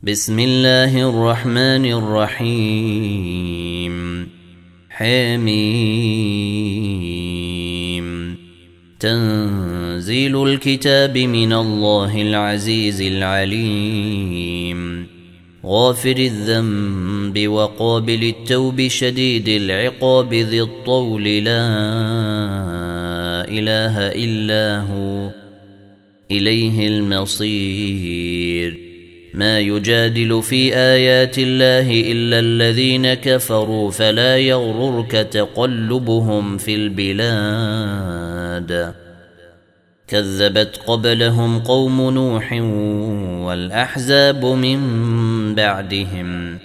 بسم الله الرحمن الرحيم حميم تنزيل الكتاب من الله العزيز العليم غافر الذنب وقابل التوب شديد العقاب ذي الطول لا إله إلا هو إليه المصير ما يجادل في آيات الله إلا الذين كفروا فلا يغررك تقلبهم في البلاد كذبت قبلهم قوم نوح والأحزاب من بعدهم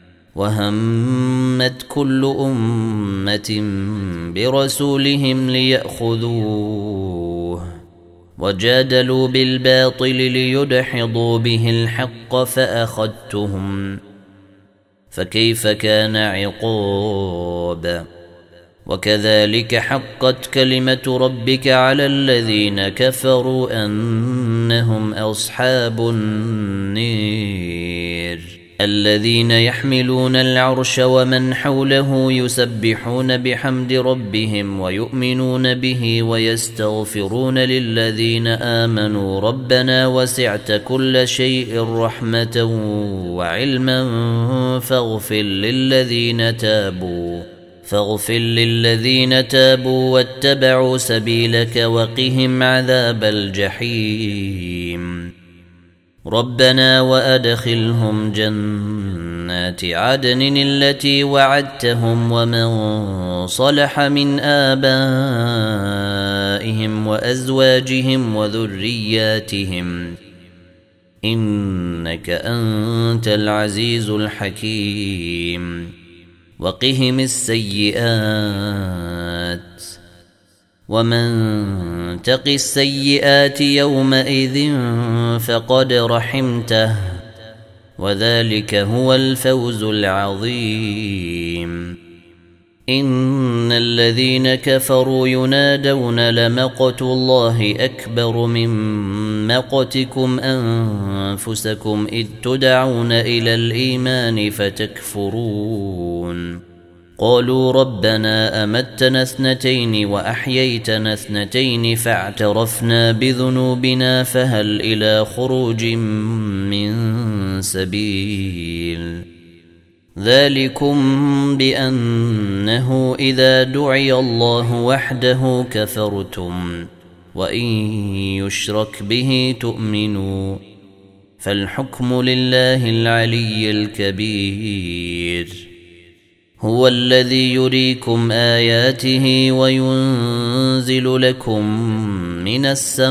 وهمت كل أمة برسولهم ليأخذوه وجادلوا بالباطل ليدحضوا به الحق فأخذتهم فكيف كان عقاب وكذلك حقت كلمة ربك على الذين كفروا أنهم أصحاب النير الذين يحملون العرش ومن حوله يسبحون بحمد ربهم ويؤمنون به ويستغفرون للذين آمنوا ربنا وسعت كل شيء رحمة وعلما فاغفر للذين تابوا واتبعوا سبيلك وقهم عذاب الجحيم ربنا وأدخلهم جنات عدن التي وعدتهم ومن صلح من آبائهم وأزواجهم وذرياتهم إنك أنت العزيز الحكيم وقهم السيئات ومن تق السيئات يومئذ فقد رحمته وذلك هو الفوز العظيم إن الذين كفروا ينادون لمقت الله أكبر من مقتكم أنفسكم إذ تدعون إلى الإيمان فتكفرون قالوا ربنا أمتنا اثنتين وأحييتنا اثنتين فاعترفنا بذنوبنا فهل إلى خروج من سبيل ذلكم بأنه إذا دعي الله وحده كفرتم وإن يشرك به تؤمنوا فالحكم لله العلي الكبير هو الذي يريكم آياته وينزل لكم من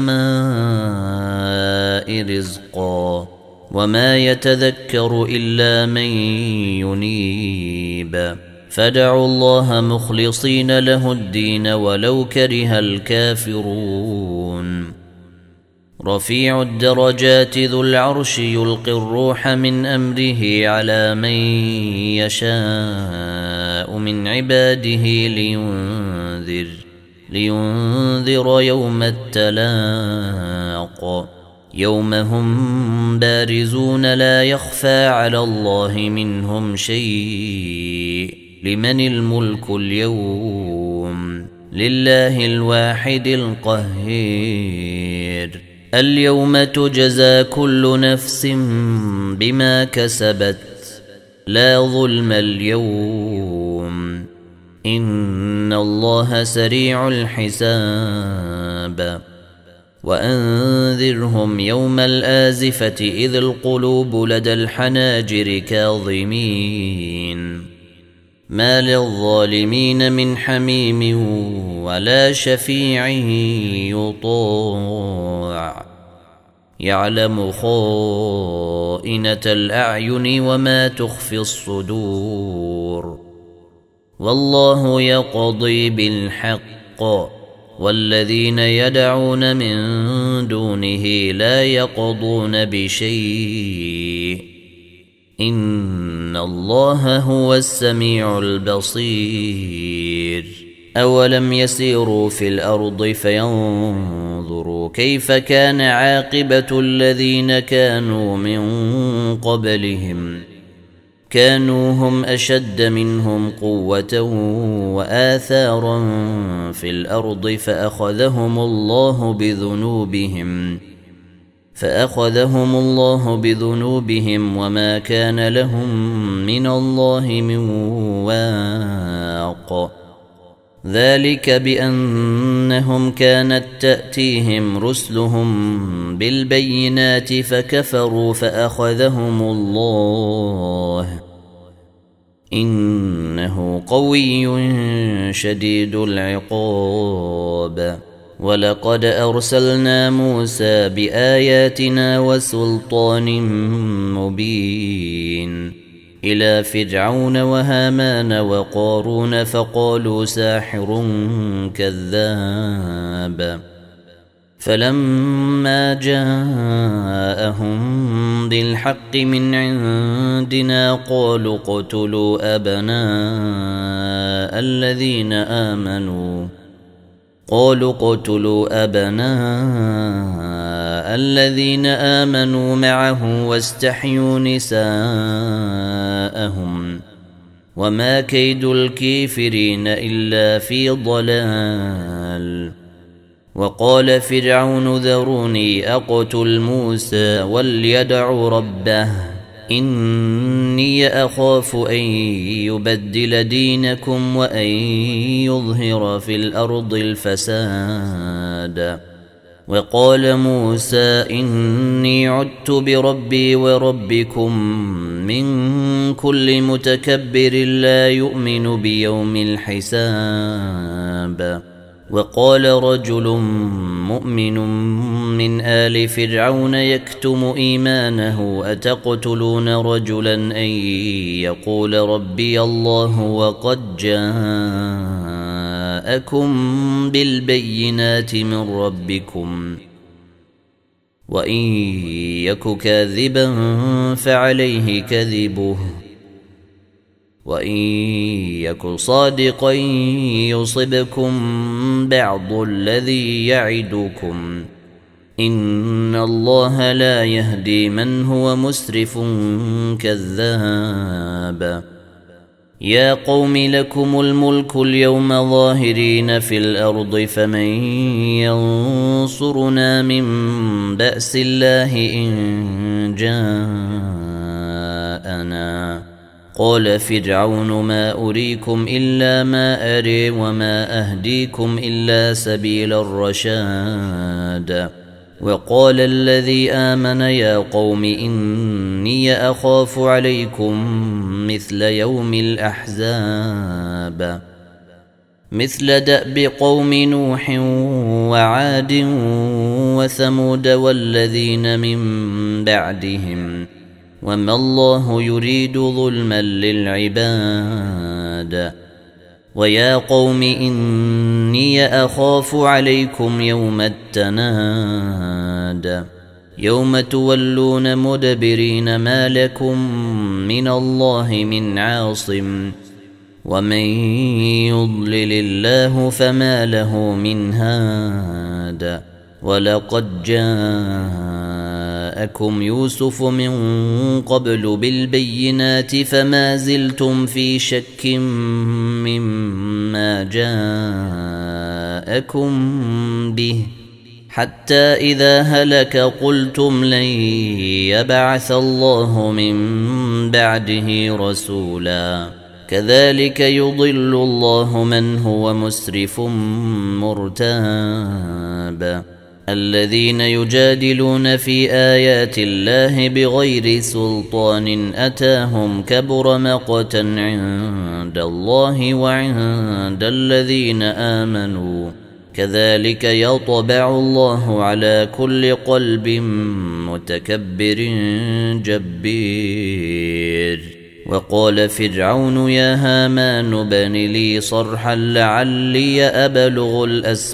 السماء رزقا وما يتذكر إلا من ينيب فادعوا الله مخلصين له الدين ولو كره الكافرون رفيع الدرجات ذو العرش يلقي الروح من أمره على من يشاء من عباده لينذر يوم التلاق يوم هم بارزون لا يخفى على الله منهم شيء لمن الملك اليوم لله الواحد القهير اليوم تجزى كل نفس بما كسبت لا ظلم اليوم إن الله سريع الحساب وأنذرهم يوم الآزفة إذ القلوب لدى الحناجر كاظمين ما للظالمين من حميم ولا شفيع يطاع يعلم خائنة الأعين وما تخفي الصدور والله يقضي بالحق والذين يدعون من دونه لا يقضون بشيء إن الله هو السميع البصير أولم يسيروا في الأرض فينظروا كيف كان عاقبة الذين كانوا من قبلهم كانوا هم أشد منهم قوة وآثارا في الأرض فأخذهم الله بذنوبهم وما كان لهم من الله من واق ذلك بأنهم كانت تأتيهم رسلهم بالبينات فكفروا فأخذهم الله إنه قوي شديد العقاب ولقد أرسلنا موسى بآياتنا وسلطان مبين إلى فرعون وهامان وقارون فقالوا ساحر كذاب فلما جاءهم بالحق من عندنا قالوا اقتلوا أبناء الذين آمنوا معه واستحيوا نساءهم وما كيد الكافرين إلا في ضلال وقال فرعون ذروني أقتل موسى وليدع ربه إني أخاف أن يبدل دينكم وأن يظهر في الأرض الفساد وقال موسى إني عدت بربي وربكم من كل متكبر لا يؤمن بيوم الحساب وقال رجل مؤمن من آل فرعون يكتم إيمانه أتقتلون رجلا أن يقول ربي الله وقد جاءكم بالبينات من ربكم وإن يك كاذبا فعليه كذبه وإن يك صادقا يصبكم بعض الذي يعدكم إن الله لا يهدي من هو مسرف كذاب يا قوم لكم الملك اليوم ظاهرين في الأرض فمن ينصرنا من بأس الله إن جاءنا قال فرعون ما أريكم إلا ما أري وما أهديكم إلا سبيل الرشاد وقال الذي آمن يا قوم إني أخاف عليكم مثل يوم الأحزاب مثل دأب قوم نوح وعاد وثمود والذين من بعدهم وما الله يريد ظلما للعباد ويا قوم إني أخاف عليكم يوم التناد يوم تولون مدبرين ما لكم من الله من عاصم ومن يضلل الله فما له من هاد ولقد جاءكم يوسف من قبل بالبينات فما زلتم في شك مما جاءكم به حتى إذا هلك قلتم لن يبعث الله من بعده رسولا كذلك يضل الله من هو مسرف مرتاب الذين يجادلون في آيات الله بغير سلطان أتاهم كبر مقتا عند الله وعند الذين آمنوا كذلك يطبع الله على كل قلب متكبر جبير وقال فرعون يا هامان ابن لي صرحا لعلي أبلغ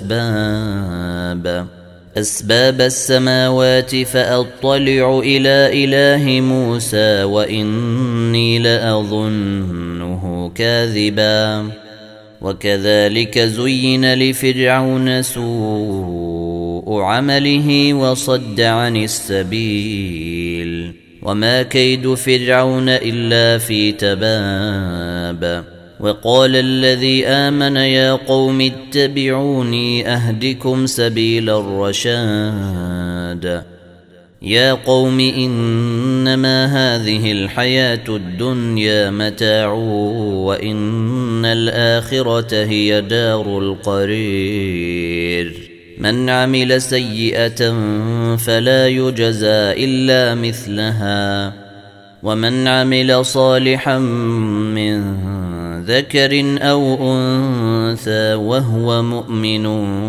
أسباب السماوات فأطلع إلى إله موسى وإني لأظنه كاذبا وكذلك زين لفرعون سوء عمله وصد عن السبيل وما كيد فرعون إلا في تباب وقال الذي آمن يا قوم اتبعوني أهدكم سبيل الرشاد يا قوم إنما هذه الحياة الدنيا متاع وإن الآخرة هي دار القرير من عمل سيئة فلا يجزى إلا مثلها ومن عمل صالحا من ذكر أو أنثى وهو مؤمن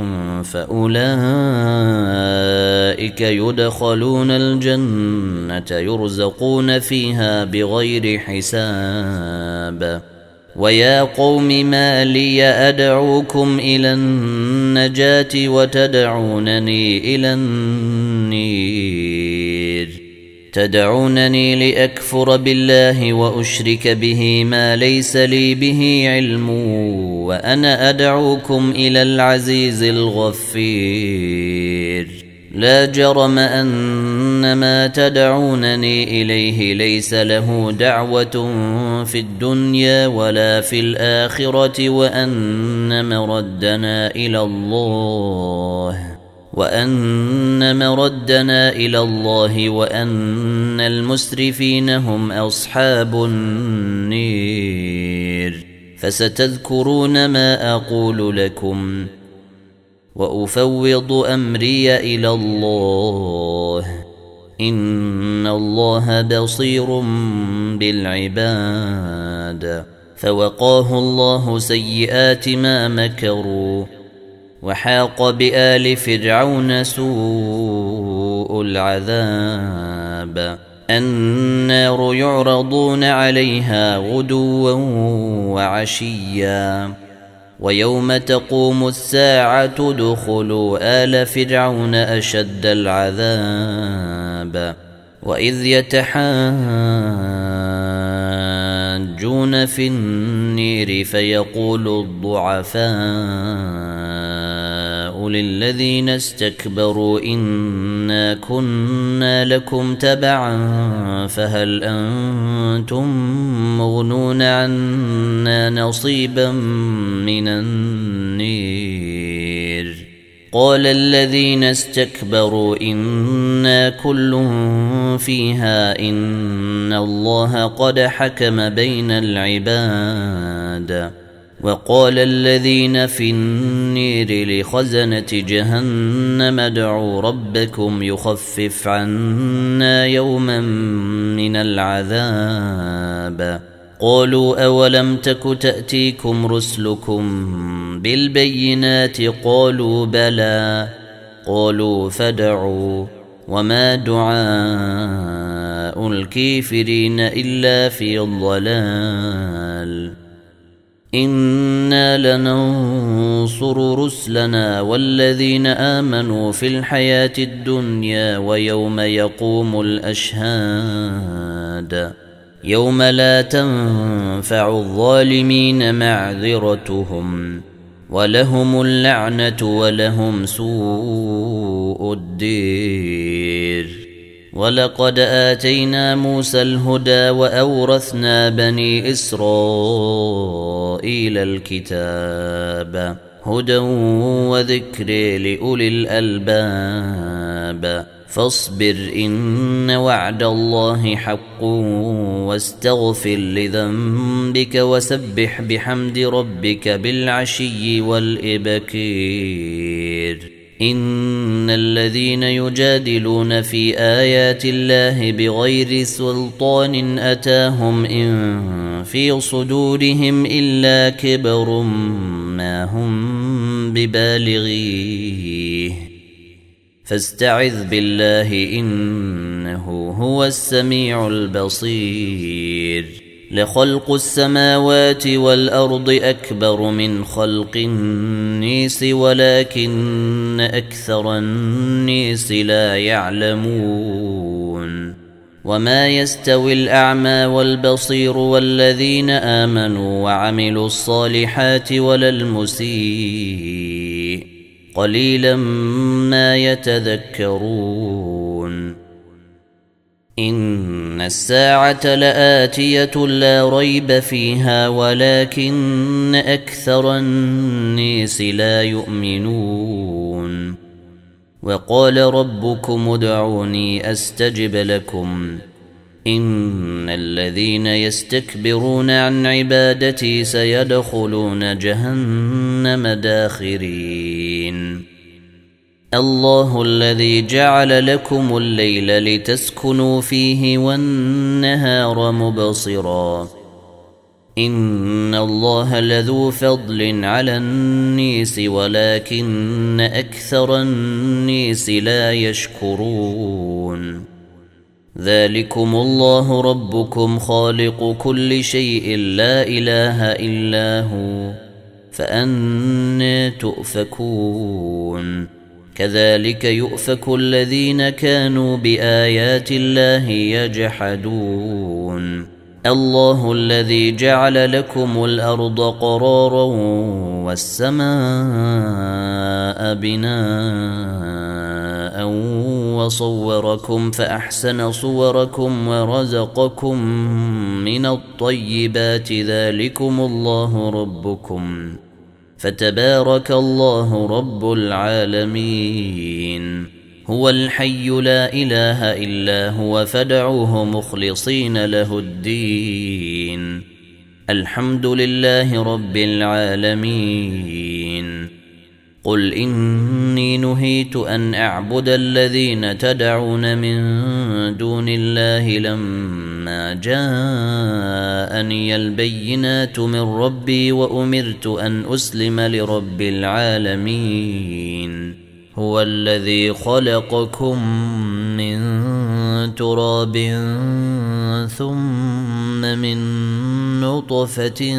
فأولئك يدخلون الجنة يرزقون فيها بغير حساب ويا قوم ما لي أدعوكم إلى النجاة وتدعونني إلى النير تدعونني لأكفر بالله وأشرك به ما ليس لي به علم وأنا أدعوكم إلى العزيز الغفير لا جرم أن ما تدعونني إليه ليس له دعوة في الدنيا ولا في الآخرة وأن مردنا إلى الله وأن المسرفين هم أصحاب النير فستذكرون ما أقول لكم وأفوض أمري إلى الله إن الله بصير بالعباد فوقاه الله سيئات ما مكروا وحاق بآل فرعون سوء العذاب النار يعرضون عليها غدوا وعشيا ويوم تقوم الساعة ادخلوا آل فرعون أشد العذاب وإذ يتحاجون في النير فيقول الضعفاء للذين استكبروا إنا كنا لكم تبعا فهل أنتم مغنون عنا نصيبا من النير قال الذين استكبروا إنا كل فيها إن الله قد حكم بين العباد وقال الذين في النير لخزنة جهنم ادعوا ربكم يخفف عنا يوما من العذاب قالوا أولم تك تأتيكم رسلكم بالبينات قالوا بلى قالوا فادعوا وما دعاء الكافرين إلا في الضلال إنا لننصر رسلنا والذين آمنوا في الحياة الدنيا ويوم يقوم الأشهاد يوم لا تنفع الظالمين معذرتهم ولهم اللعنة ولهم سوء الدير ولقد آتينا موسى الهدى وأورثنا بني إسرائيل الكتاب هدى وذكر لأولي الألباب فاصبر إن وعد الله حق واستغفر لذنبك وسبح بحمد ربك بالعشي والإبكير إن الذين يجادلون في آيات الله بغير سلطان أتاهم إن في صدورهم إلا كبر ما هم ببالغيه فاستعذ بالله إنه هو السميع البصير لخلق السماوات والأرض أكبر من خلق الناس ولكن أكثر الناس لا يعلمون وما يستوي الأعمى والبصير والذين آمنوا وعملوا الصالحات ولا المسيء قليلا ما يتذكرون إن الساعة لآتية لا ريب فيها ولكن أكثر الناس لا يؤمنون وقال ربكم ادعوني أستجب لكم إن الذين يستكبرون عن عبادتي سيدخلون جهنم داخرين الله الذي جعل لكم الليل لتسكنوا فيه والنهار مبصرا إن الله لذو فضل على الناس ولكن أكثر الناس لا يشكرون ذلكم الله ربكم خالق كل شيء لا إله إلا هو فأنى تؤفكون كذلك يؤفك الذين كانوا بآيات الله يجحدون الله الذي جعل لكم الأرض قرارا والسماء بناء وصوركم فأحسن صوركم ورزقكم من الطيبات ذلكم الله ربكم فتبارك الله رب العالمين هو الحي لا إله إلا هو فادعوه مخلصين له الدين الحمد لله رب العالمين قل إني نهيت أن أعبد الذين تدعون من دون الله لما جاءني البينات من ربي وأمرت أن أسلم لرب العالمين هو الذي خلقكم من تراب ثم من نطفة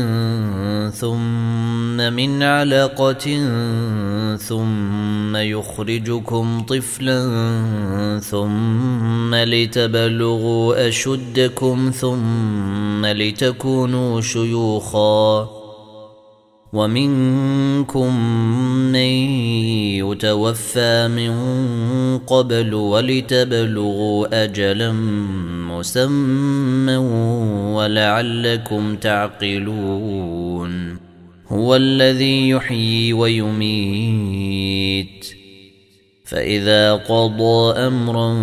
ثم من علقة ثم يخرجكم طفلا ثم لتبلغوا أشدكم ثم لتكونوا شيوخا ومنكم من يتوفى من قبل ولتبلغوا أجلا مسمى ولعلكم تعقلون هو الذي يحيي ويميت فإذا قضى أمرا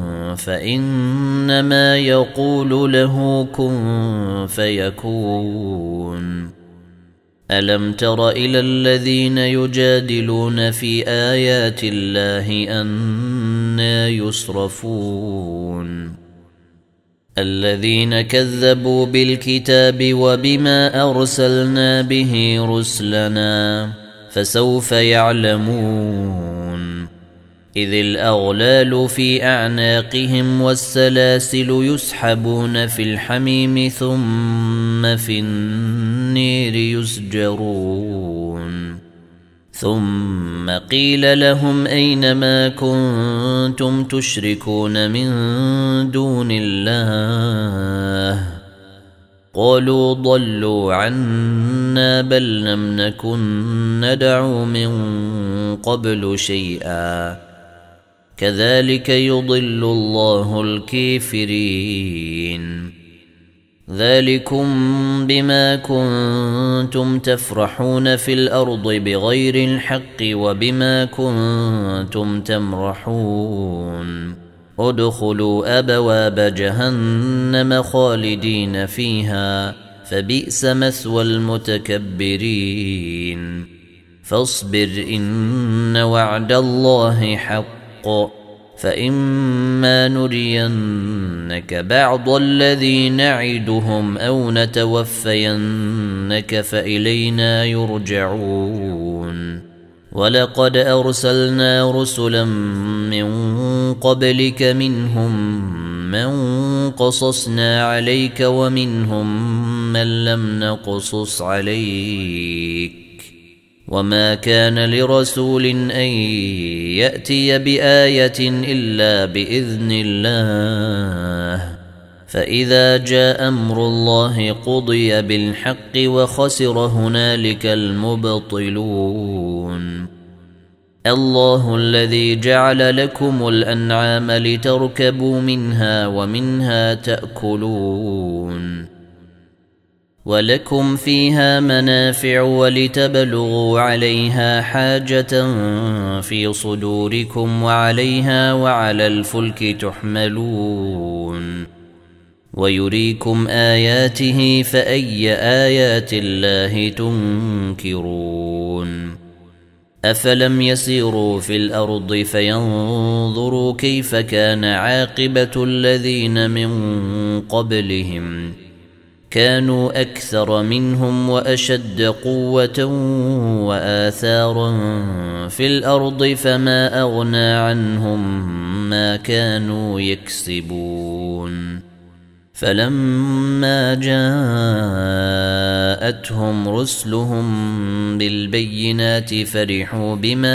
فإنما يقول له كن فيكون ألم تر إلى الذين يجادلون في آيات الله أنى يصرفون الذين كذبوا بالكتاب وبما أرسلنا به رسلنا فسوف يعلمون إذ الأغلال في أعناقهم والسلاسل يسحبون في الحميم ثم في النير يسجرون ثم قيل لهم أين ما كنتم تشركون من دون الله قالوا ضلوا عنا بل لم نكن ندعو من قبل شيئا كذلك يضل الله الكافرين ذلكم بما كنتم تفرحون في الأرض بغير الحق وبما كنتم تمرحون ادخلوا أبواب جهنم خالدين فيها فبئس مثوى المتكبرين فاصبر إن وعد الله حق فإما نرينك بعض الذي نعدهم أو نتوفينك فإلينا يرجعون ولقد أرسلنا رسلا من قبلك منهم من قصصنا عليك ومنهم من لم نقصص عليك وما كان لرسول أن يأتي بآية إلا بإذن الله فإذا جاء أمر الله قضي بالحق وخسر هنالك المبطلون. الله الذي جعل لكم الأنعام لتركبوا منها ومنها تأكلون ولكم فيها منافع ولتبلغوا عليها حاجة في صدوركم وعليها وعلى الفلك تحملون ويريكم آياته فأي آيات الله تنكرون. أفلم يسيروا في الأرض فينظروا كيف كان عاقبة الذين من قبلهم كانوا أكثر منهم وأشد قوة وآثارا في الأرض فما أغنى عنهم ما كانوا يكسبون. فلما جاءتهم رسلهم بالبينات فرحوا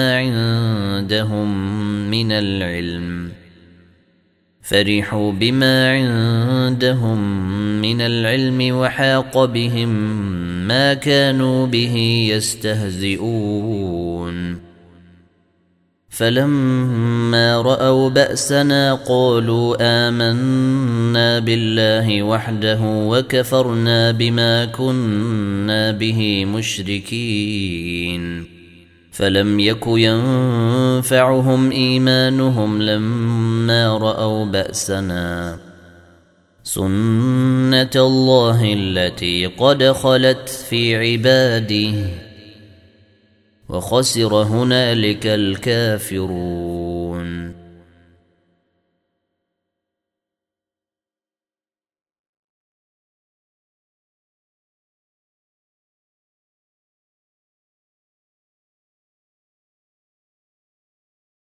بما عندهم من العلم وحاق بهم ما كانوا به يستهزئون. فلما رأوا بأسنا قالوا آمنا بالله وحده وكفرنا بما كنا به مشركين. فلم يك ينفعهم إيمانهم لما رأوا بأسنا سنة الله التي قد خلت في عباده وخسر هنالك الكافرون.